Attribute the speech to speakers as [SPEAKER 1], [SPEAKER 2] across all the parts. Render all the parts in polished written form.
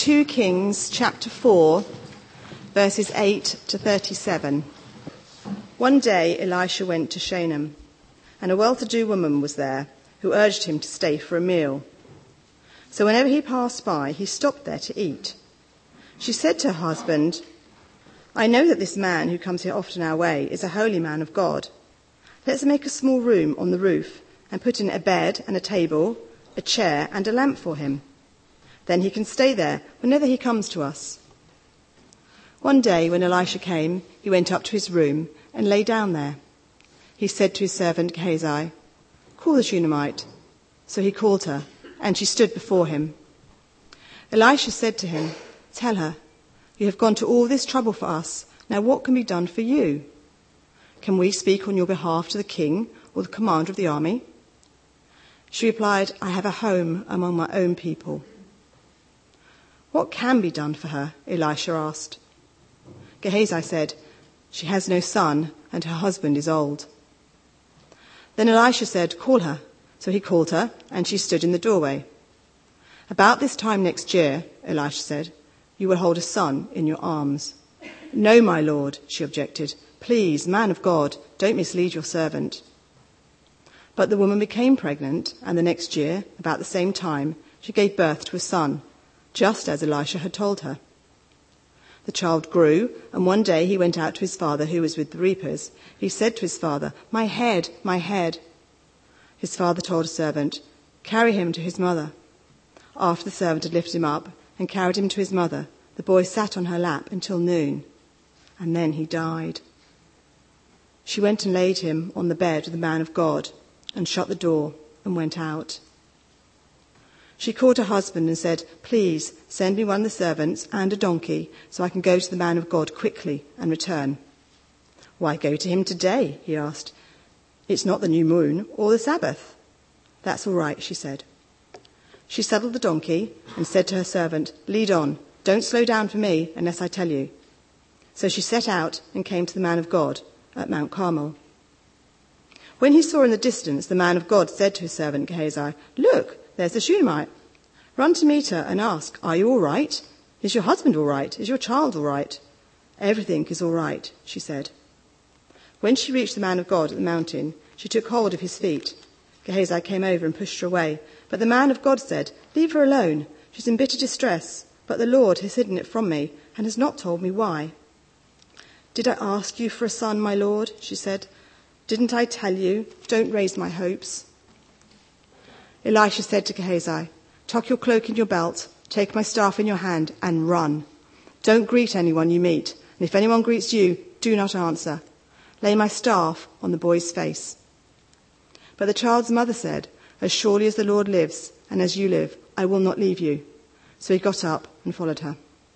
[SPEAKER 1] 2 Kings chapter 4, verses 8 to 37. One day Elisha went to Shunem, and a well-to-do woman was there who urged him to stay for a meal. So whenever he passed by, he stopped there to eat. She said to her husband, "I know that this man who comes here often our way is a holy man of God. Let's make a small room on the roof and put in a bed and a table, a chair and a lamp for him. Then he can stay there whenever he comes to us." One day when Elisha came, he went up to his room and lay down there. He said to his servant Gehazi, "Call the Shunammite." So he called her, and she stood before him. Elisha said to him, "Tell her, you have gone to all this trouble for us. Now what can be done for you? Can we speak on your behalf to the king or the commander of the army?" She replied, "I have a home among my own people." "What can be done for her?" Elisha asked. Gehazi said, "She has no son, and her husband is old." Then Elisha said, "Call her." So he called her, and she stood in the doorway. "About this time next year," Elisha said, "you will hold a son in your arms." "No, my lord," she objected. "Please, man of God, don't mislead your servant." But the woman became pregnant, and the next year, about the same time, she gave birth to a son, just as Elisha had told her. The child grew, and one day he went out to his father, who was with the reapers. He said to his father, "My head, my head." His father told a servant, "Carry him to his mother." After the servant had lifted him up and carried him to his mother, the boy sat on her lap until noon, and then he died. She went and laid him on the bed with the man of God, and shut the door and went out. She called her husband and said, "Please send me one of the servants and a donkey so I can go to the man of God quickly and return." "Why go to him today?" he asked. "It's not the new moon or the Sabbath." "That's all right," she said. She saddled the donkey and said to her servant, "Lead on. Don't slow down for me unless I tell you." So she set out and came to the man of God at Mount Carmel. When he saw in the distance the man of God said to his servant Gehazi, "Look, there's the Shunammite. Run to meet her and ask, 'Are you all right? Is your husband all right? Is your child all right?' 'Everything is all right,' she said. When she reached the man of God at the mountain, she took hold of his feet. Gehazi came over and pushed her away. But the man of God said, 'Leave her alone. She's in bitter distress, but the Lord has hidden it from me and has not told me why.' 'Did I ask you for a son, my lord?' she said. 'Didn't I tell you, don't raise my hopes?' Elisha said to Gehazi, 'Tuck your cloak in your belt, take my staff in your hand and run. Don't greet anyone you meet, and if anyone greets you, do not answer. Lay my staff on the boy's face.' But the child's mother said, 'As surely as the Lord lives, and as you live, I will not leave you.' So he got up and followed her.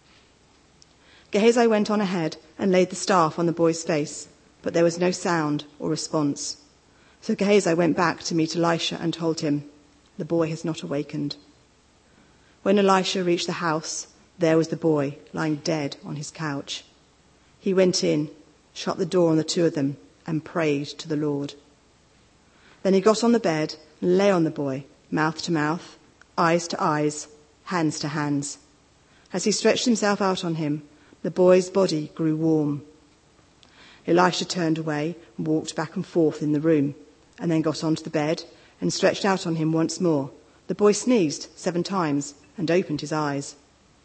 [SPEAKER 1] Gehazi went on ahead and laid the staff on the boy's face, but there was no sound or response. So Gehazi went back to meet Elisha and told him, 'The boy has not awakened.' When Elisha reached the house, there was the boy lying dead on his couch. He went in, shut the door on the two of them, and prayed to the Lord. Then he got on the bed and lay on the boy, mouth to mouth, eyes to eyes, hands to hands. As he stretched himself out on him, the boy's body grew warm. Elisha turned away and walked back and forth in the room, and then got onto the bed and stretched out on him once more. The boy sneezed 7 times and opened his eyes.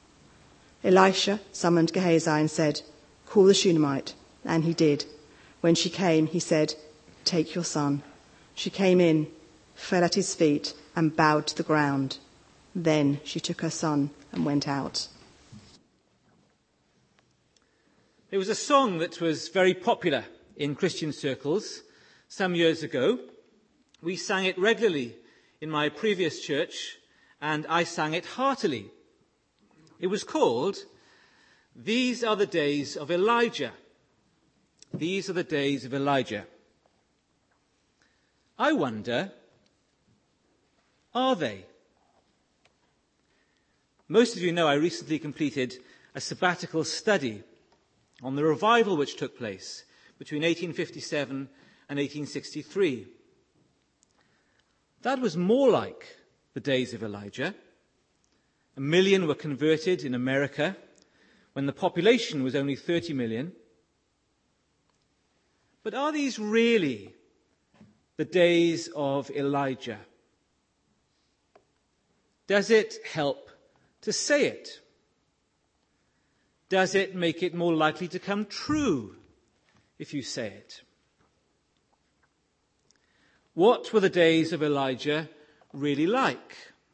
[SPEAKER 1] Elisha summoned Gehazi and said, "Call the Shunammite," and he did. When she came, he said, "Take your son." She came in, fell at his feet, and bowed to the ground. Then she took her son and went out.
[SPEAKER 2] There was a song that was very popular in Christian circles some years ago. We sang it regularly in my previous church, and I sang it heartily. It was called, "These Are the Days of Elijah." These are the days of Elijah. I wonder, are they? Most of you know I recently completed a sabbatical study on the revival which took place between 1857 and 1863. That was more like the days of Elijah 1 million were converted in America when the population was only 30 million. But are these really the days of Elijah? Does it help to say it? Does it make it more likely to come true if you say it? What were the days of Elijah really like?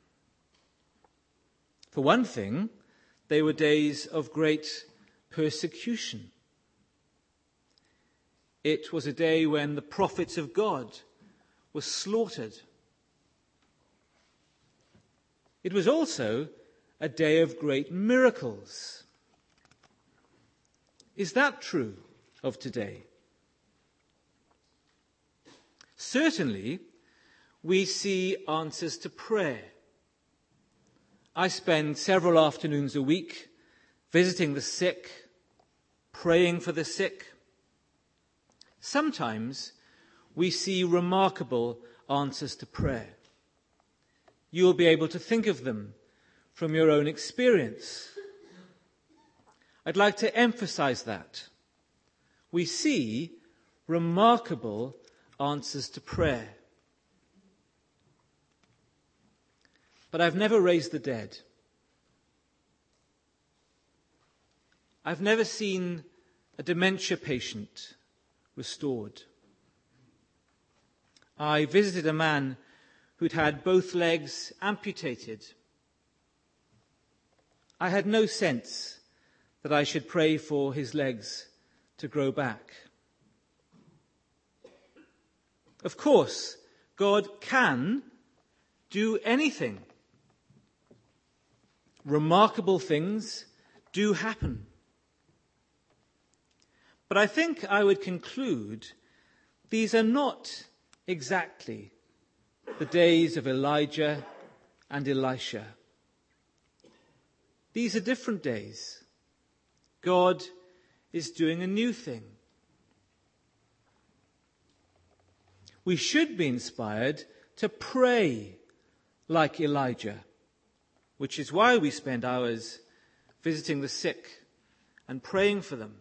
[SPEAKER 2] For one thing, they were days of great persecution. It was a day when the prophets of God were slaughtered. It was also a day of great miracles. Is that true of today? Certainly, we see answers to prayer. I spend several afternoons a week visiting the sick, praying for the sick. Sometimes we see remarkable answers to prayer. You'll be able to think of them from your own experience. I'd like to emphasize that. We see remarkable answers to prayer. But I've never raised the dead. I've never seen a dementia patient restored. I visited a man who'd had both legs amputated. I had no sense that I should pray for his legs to grow back. Of course, God can do anything. Remarkable things do happen. But I think I would conclude these are not exactly the days of Elijah and Elisha. These are different days. God is doing a new thing. We should be inspired to pray like Elijah, which is why we spend hours visiting the sick and praying for them.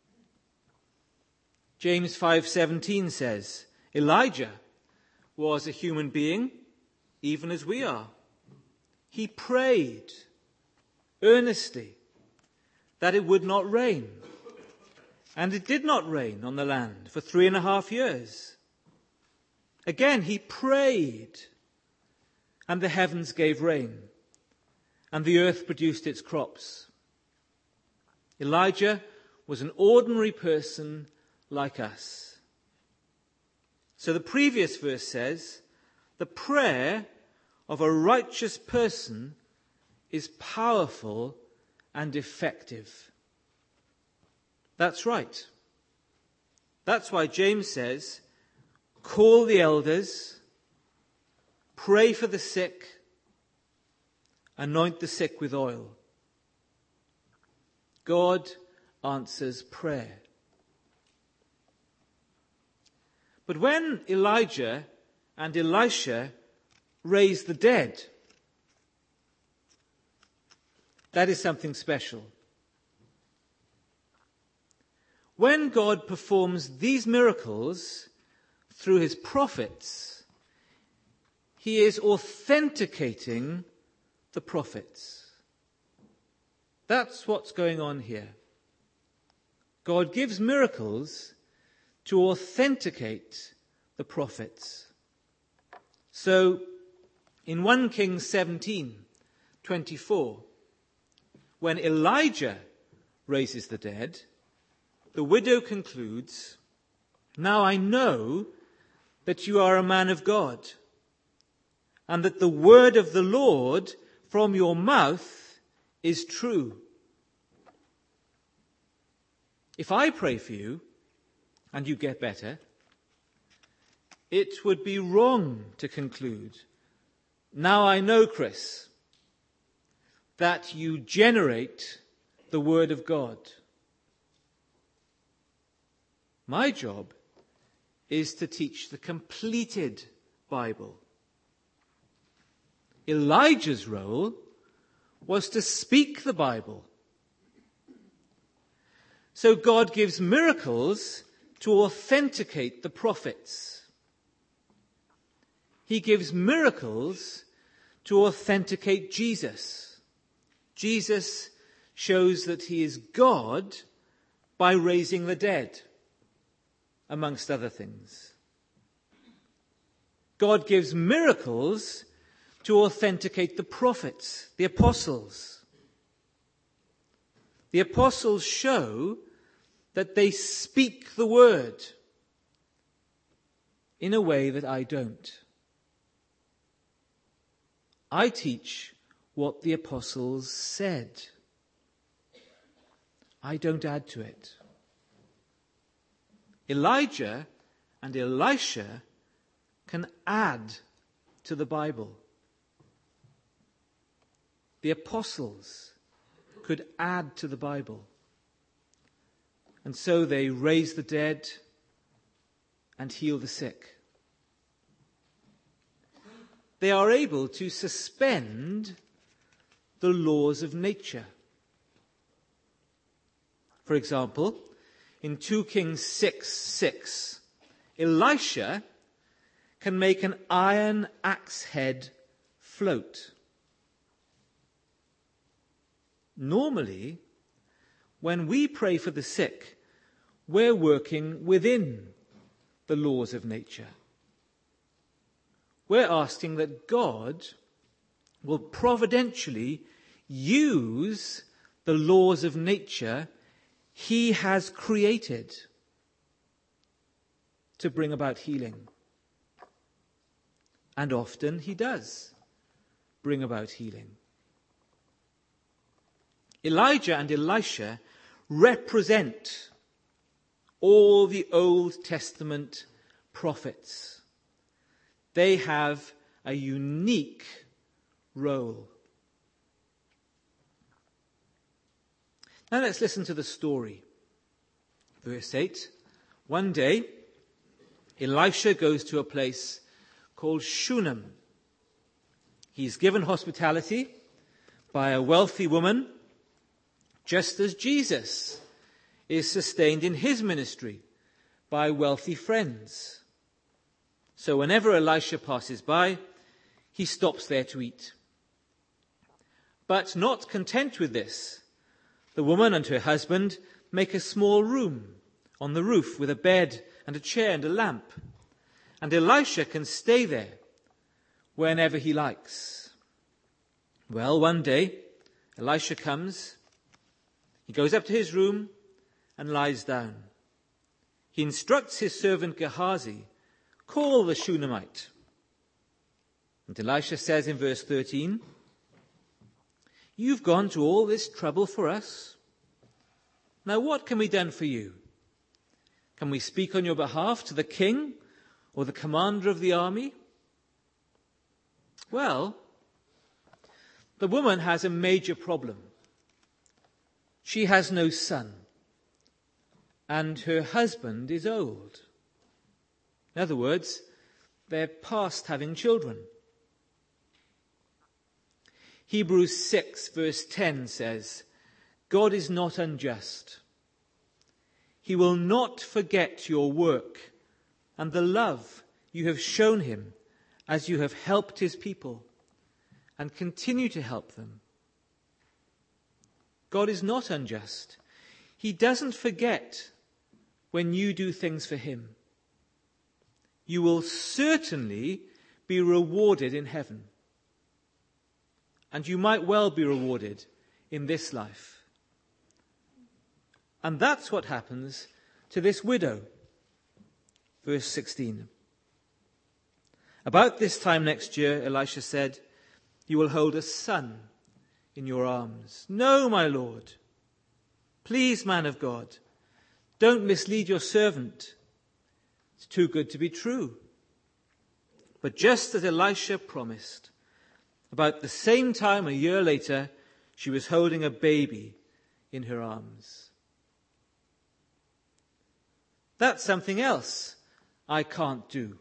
[SPEAKER 2] James 5:17 says, Elijah was a human being, even as we are. He prayed earnestly that it would not rain. And it did not rain on the land for 3.5 years. Again, he prayed, and the heavens gave rain, and the earth produced its crops. Elijah was an ordinary person like us. So the previous verse says, the prayer of a righteous person is powerful and effective. That's right. That's why James says, call the elders, pray for the sick, anoint the sick with oil. God answers prayer. But when Elijah and Elisha raised the dead, that is something special. When God performs these miracles through his prophets, he is authenticating the prophets. That's what's going on here. God gives miracles to authenticate the prophets. So, in 1 Kings 17:24, when Elijah raises the dead, the widow concludes, now I know that you are a man of God, and that the word of the Lord from your mouth is true. If I pray for you, and you get better, it would be wrong to conclude, now I know, Chris, that you generate the word of God. My job is to teach the completed Bible. Elijah's role was to speak the Bible. So God gives miracles to authenticate the prophets. He gives miracles to authenticate Jesus. Jesus shows that he is God by raising the dead, amongst other things. God gives miracles to authenticate the prophets, the apostles. The apostles show that they speak the word in a way that I don't. I teach what the apostles said. I don't add to it. Elijah and Elisha can add to the Bible. The apostles could add to the Bible. And so they raise the dead and heal the sick. They are able to suspend the laws of nature. For example, in 2 Kings 6:6, Elisha can make an iron axe head float. Normally, when we pray for the sick, we're working within the laws of nature. We're asking that God will providentially use the laws of nature he has created to bring about healing. And often he does bring about healing. Elijah and Elisha represent all the Old Testament prophets. They have a unique role. Now let's listen to the story. Verse 8. One day, Elisha goes to a place called Shunem. He's given hospitality by a wealthy woman, just as Jesus is sustained in his ministry by wealthy friends. So whenever Elisha passes by, he stops there to eat. But not content with this, the woman and her husband make a small room on the roof with a bed and a chair and a lamp. And Elisha can stay there whenever he likes. Well, one day, Elisha comes. He goes up to his room and lies down. He instructs his servant Gehazi, call the Shunammite. And Elisha says in verse 13, you've gone to all this trouble for us. Now what can be done for you? Can we speak on your behalf to the king or the commander of the army? Well, the woman has a major problem. She has no son, and her husband is old. In other words, they're past having children. Hebrews 6 verse 10 says, God is not unjust. He will not forget your work and the love you have shown him as you have helped his people and continue to help them. God is not unjust. He doesn't forget when you do things for him. You will certainly be rewarded in heaven. And you might well be rewarded in this life. And that's what happens to this widow. Verse 16. About this time next year, Elisha said, you will hold a son in your arms. No, my Lord. Please, man of God, don't mislead your servant. It's too good to be true. But just as Elisha promised, about the same time a year later, she was holding a baby in her arms. That's something else I can't do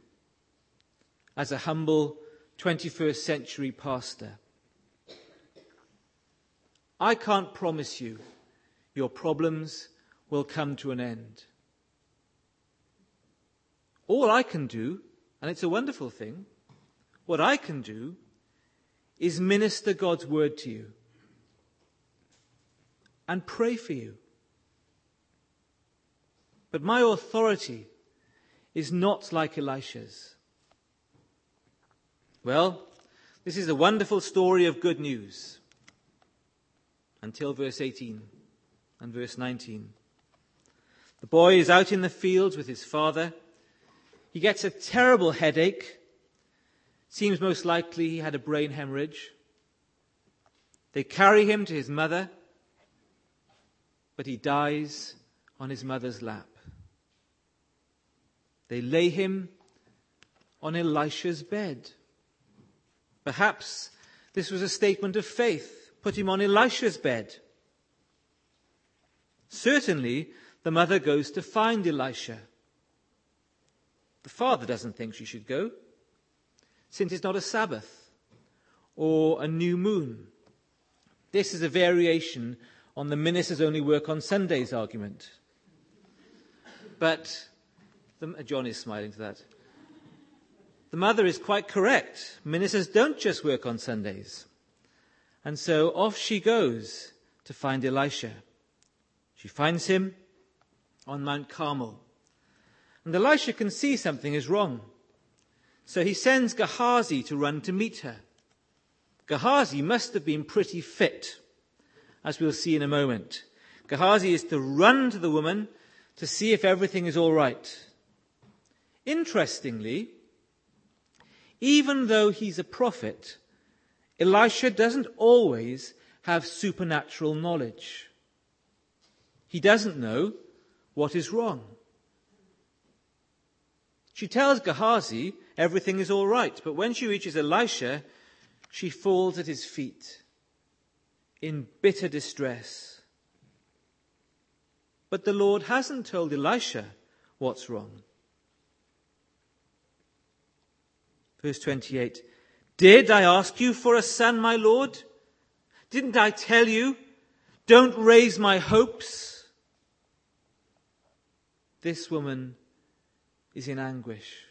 [SPEAKER 2] as a humble 21st century pastor. I can't promise you your problems will come to an end. All I can do, and it's a wonderful thing, what I can do is minister God's word to you and pray for you. But my authority is not like Elisha's. Well, this is a wonderful story of good news until verse 18 and verse 19. The boy is out in the fields with his father. He gets a terrible headache. Seems most likely he had a brain hemorrhage. They carry him to his mother, but he dies on his mother's lap. They lay him on Elisha's bed. Perhaps this was a statement of faith. Put him on Elisha's bed. Certainly, the mother goes to find Elisha. The father doesn't think she should go, since it's not a Sabbath or a new moon. This is a variation on the ministers only work on Sundays argument. But John is smiling to that. The mother is quite correct. Ministers don't just work on Sundays. And so off she goes to find Elisha. She finds him on Mount Carmel. And Elisha can see something is wrong. So he sends Gehazi to run to meet her. Gehazi must have been pretty fit, as we'll see in a moment. Gehazi is to run to the woman to see if everything is all right. Interestingly, even though he's a prophet, Elisha doesn't always have supernatural knowledge. He doesn't know what is wrong. She tells Gehazi everything is all right, but when she reaches Elisha, she falls at his feet in bitter distress. But the Lord hasn't told Elisha what's wrong. Verse 28, "Did I ask you for a son, my Lord? Didn't I tell you, don't raise my hopes?" This woman is in anguish.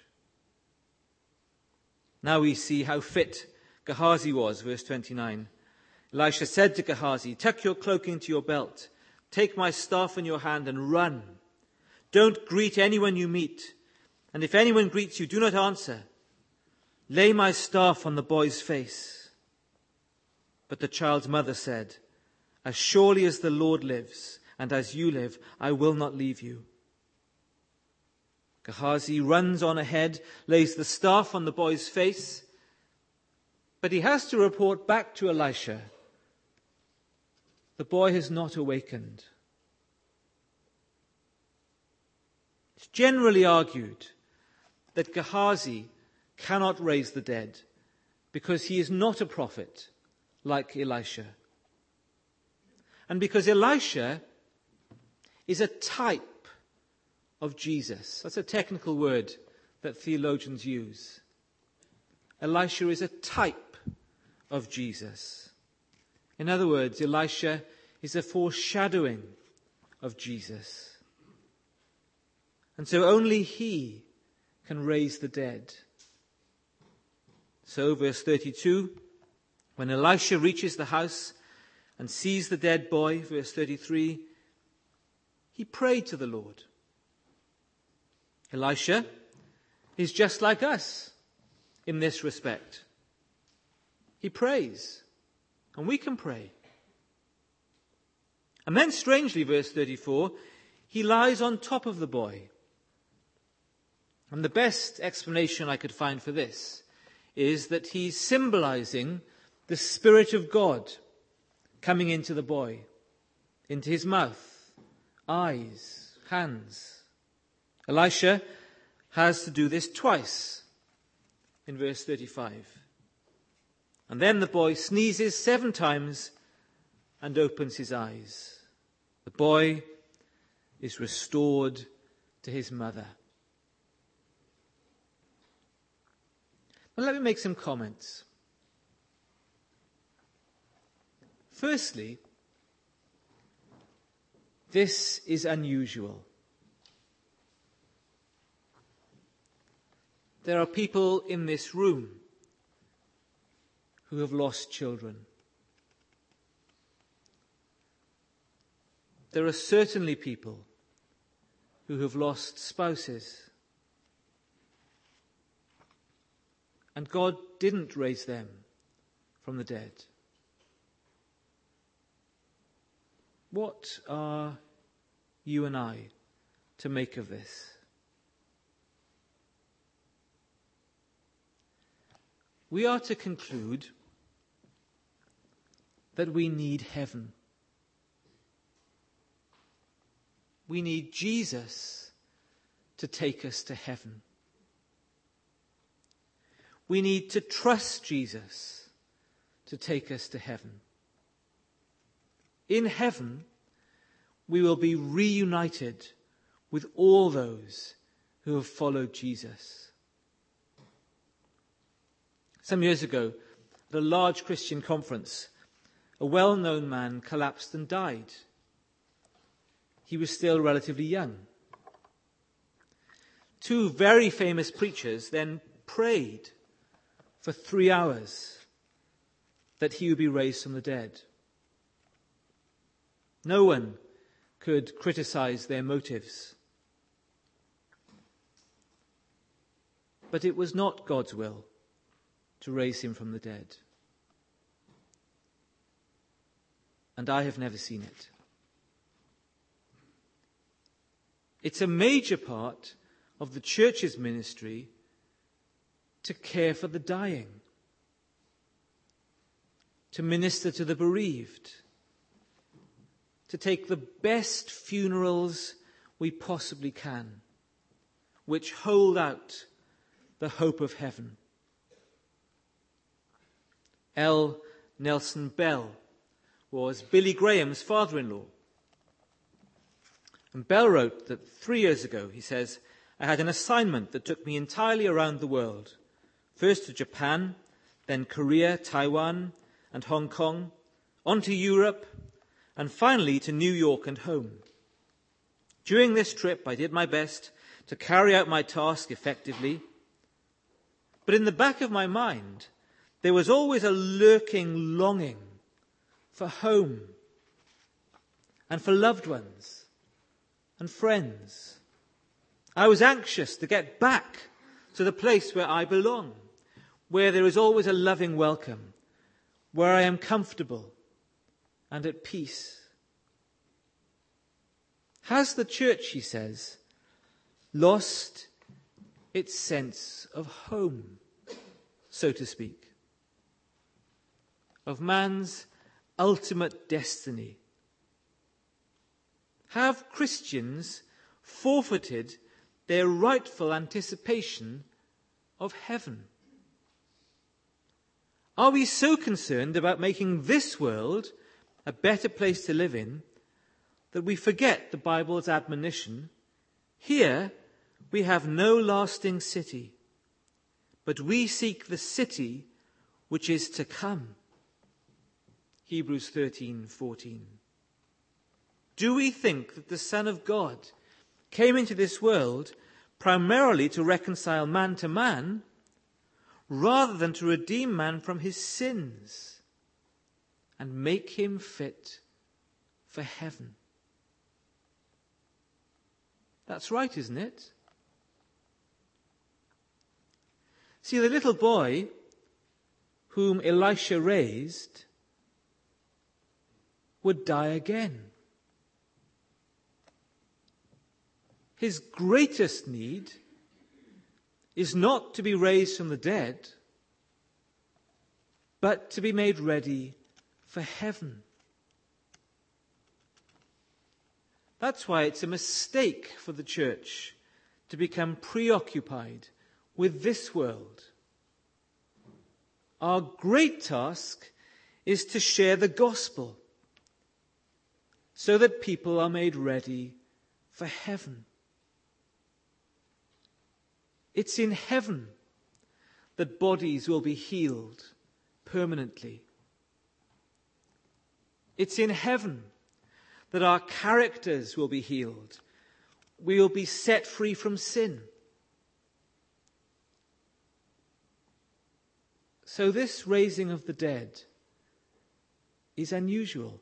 [SPEAKER 2] Now we see how fit Gehazi was, verse 29. Elisha said to Gehazi, "Tuck your cloak into your belt, take my staff in your hand and run. Don't greet anyone you meet, and if anyone greets you, do not answer. Lay my staff on the boy's face." But the child's mother said, "As surely as the Lord lives, and as you live, I will not leave you." Gehazi runs on ahead, lays the staff on the boy's face, but he has to report back to Elisha. The boy has not awakened. It's generally argued that Gehazi cannot raise the dead because he is not a prophet like Elisha. And because Elisha is a type of Jesus. That's a technical word that theologians use. Elisha is a type of Jesus. In other words, Elisha is a foreshadowing of Jesus. And so only he can raise the dead. So, verse 32, when Elisha reaches the house and sees the dead boy, verse 33, he prayed to the Lord. Elisha is just like us in this respect. He prays, and we can pray. And then, strangely, verse 34, he lies on top of the boy. And the best explanation I could find for this is that he's symbolizing the Spirit of God coming into the boy, into his mouth, eyes, hands. Elisha has to do this twice in verse 35. And then the boy sneezes 7 times and opens his eyes. The boy is restored to his mother. Now let me make some comments. Firstly, This is unusual. There are people in this room who have lost children. There are certainly people who have lost spouses. And God didn't raise them from the dead. What are you and I to make of this? We are to conclude that we need heaven. We need Jesus to take us to heaven. We need to trust Jesus to take us to heaven. In heaven, we will be reunited with all those who have followed Jesus. Some years ago, at a large Christian conference, a well-known man collapsed and died. He was still relatively young. Two very famous preachers then prayed for 3 hours that he would be raised from the dead. No one could criticize their motives. But it was not God's will to raise him from the dead. And I have never seen it. It's a major part of the church's ministry to care for the dying, to minister to the bereaved, to take the best funerals we possibly can, which hold out the hope of heaven. L. Nelson Bell was Billy Graham's father-in-law. And Bell wrote that 3 years ago, he says, I had an assignment that took me entirely around the world. First to Japan, then Korea, Taiwan, and Hong Kong, on to Europe, and finally to New York and home. During this trip, I did my best to carry out my task effectively. But in the back of my mind, there was always a lurking longing for home and for loved ones and friends. I was anxious to get back to the place where I belong, where there is always a loving welcome, where I am comfortable and at peace. Has the church, he says, lost its sense of home, so to speak, of man's ultimate destiny? Have Christians forfeited their rightful anticipation of heaven? Are we so concerned about making this world a better place to live in that we forget the Bible's admonition, here we have no lasting city, but we seek the city which is to come? Hebrews 13:14. Do we think that the Son of God came into this world primarily to reconcile man to man, rather than to redeem man from his sins and make him fit for heaven? That's right, isn't it? See, the little boy whom Elisha raised would die again. His greatest need is not to be raised from the dead, but to be made ready for heaven. That's why it's a mistake for the church to become preoccupied with this world. Our great task is to share the gospel so that people are made ready for heaven. It's in heaven that bodies will be healed permanently. It's in heaven that our characters will be healed. We will be set free from sin. So this raising of the dead is unusual.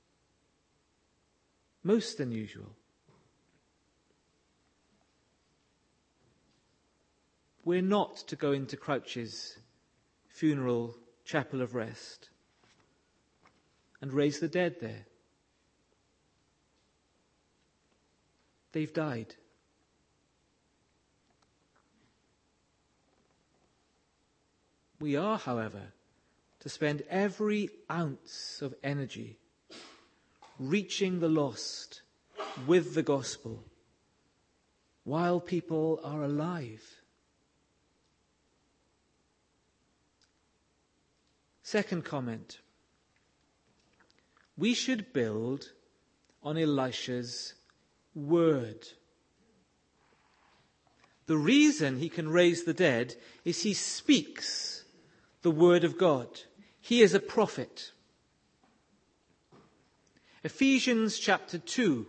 [SPEAKER 2] Most unusual. We're not to go into Crouch's funeral chapel of rest and raise the dead there. They've died. We are, however, to spend every ounce of energy reaching the lost with the gospel while people are alive. Second comment. We should build on Elisha's word. The reason he can raise the dead is he speaks the word of God. He is a prophet. Ephesians chapter 2,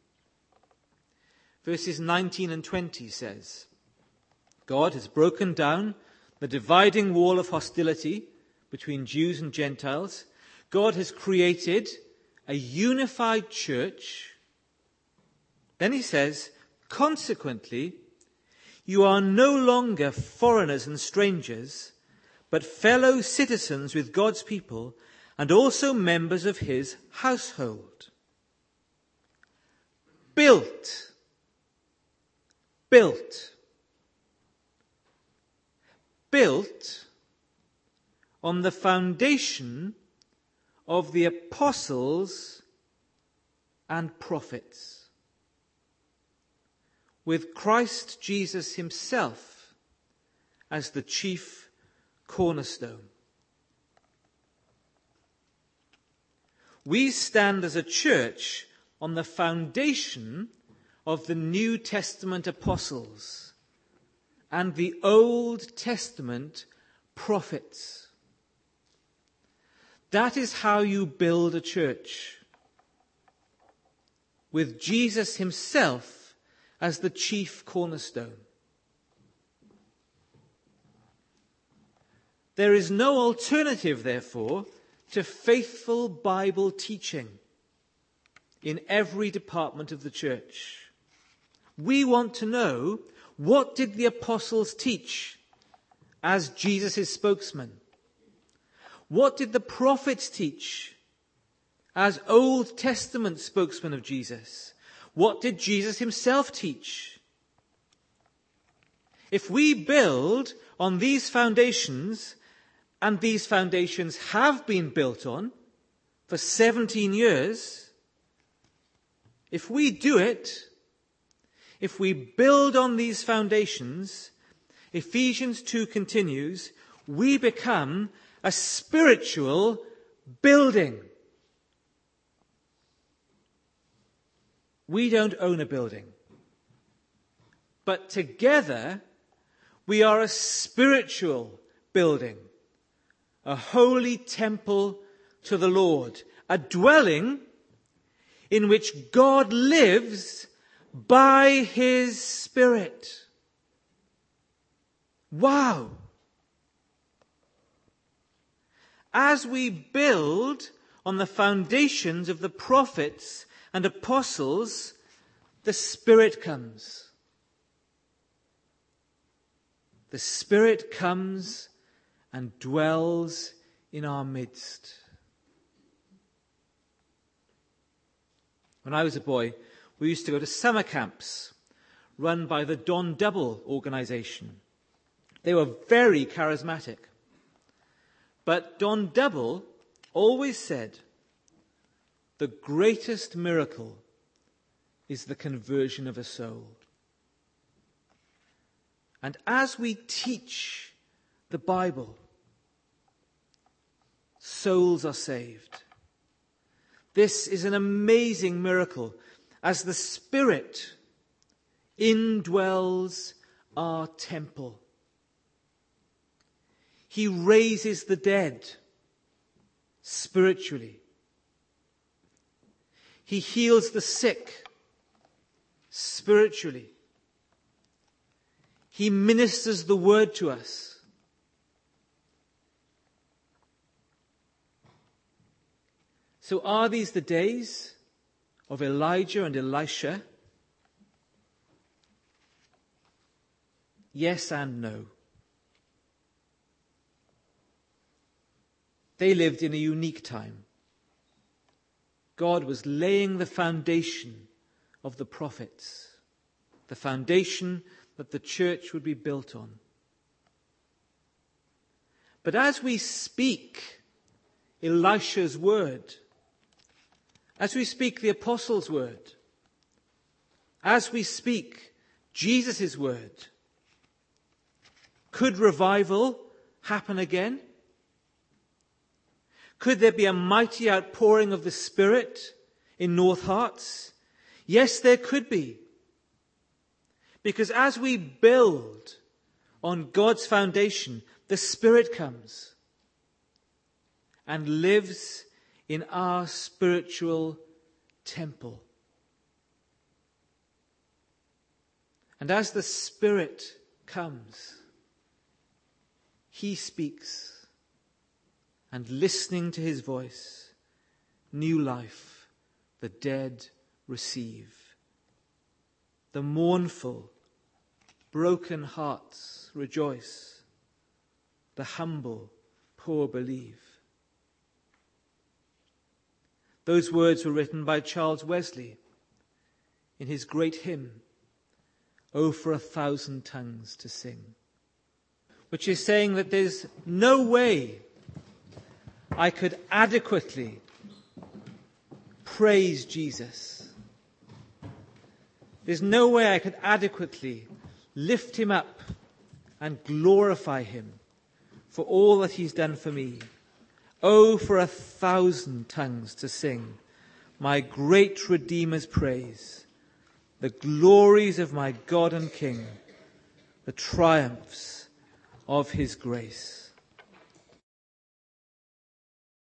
[SPEAKER 2] verses 19 and 20 says, God has broken down the dividing wall of hostility between Jews and Gentiles. God has created a unified church. Then he says, consequently, you are no longer foreigners and strangers, but fellow citizens with God's people and also members of his household. Built on the foundation of the apostles and prophets, with Christ Jesus himself as the chief cornerstone. We stand as a church on the foundation of the New Testament apostles and the Old Testament prophets. That is how you build a church, with Jesus himself as the chief cornerstone. There is no alternative, therefore, to faithful Bible teaching in every department of the church. We want to know, what did the apostles teach as Jesus' spokesman? What did the prophets teach as Old Testament spokesman of Jesus? What did Jesus himself teach? If we build on these foundations, and these foundations have been built on for 17 years, if we do it, if we build on these foundations, Ephesians 2 continues, we become a spiritual building. We don't own a building, but together we are a spiritual building, a holy temple to the Lord, a dwelling in which God lives by his Spirit. Wow! As we build on the foundations of the prophets and apostles, the Spirit comes. The Spirit comes and dwells in our midst. When I was a boy, we used to go to summer camps run by the Don Double organization. They were very charismatic. But Don Double always said, the greatest miracle is the conversion of a soul. And as we teach the Bible, souls are saved. This is an amazing miracle as the Spirit indwells our temple. He raises the dead spiritually. He heals the sick spiritually. He ministers the word to us. So are these the days of Elijah and Elisha? Yes and no. They lived in a unique time. God was laying the foundation of the prophets, the foundation that the church would be built on. But as we speak Elisha's word, as we speak the apostles' word, as we speak Jesus' word, could revival happen again? Could there be a mighty outpouring of the Spirit in North Hearts? Yes, there could be. Because as we build on God's foundation, the Spirit comes and lives in our spiritual temple. And as the Spirit comes, He speaks. And listening to His voice, new life, the dead receive. The mournful, broken hearts rejoice. The humble, poor believe. Those words were written by Charles Wesley in his great hymn, "Oh, for 1,000 tongues to sing," which is saying that there's no way I could adequately praise Jesus. There's no way I could adequately lift Him up and glorify Him for all that He's done for me. Oh, for 1,000 tongues to sing my great Redeemer's praise, the glories of my God and King, the triumphs of His grace.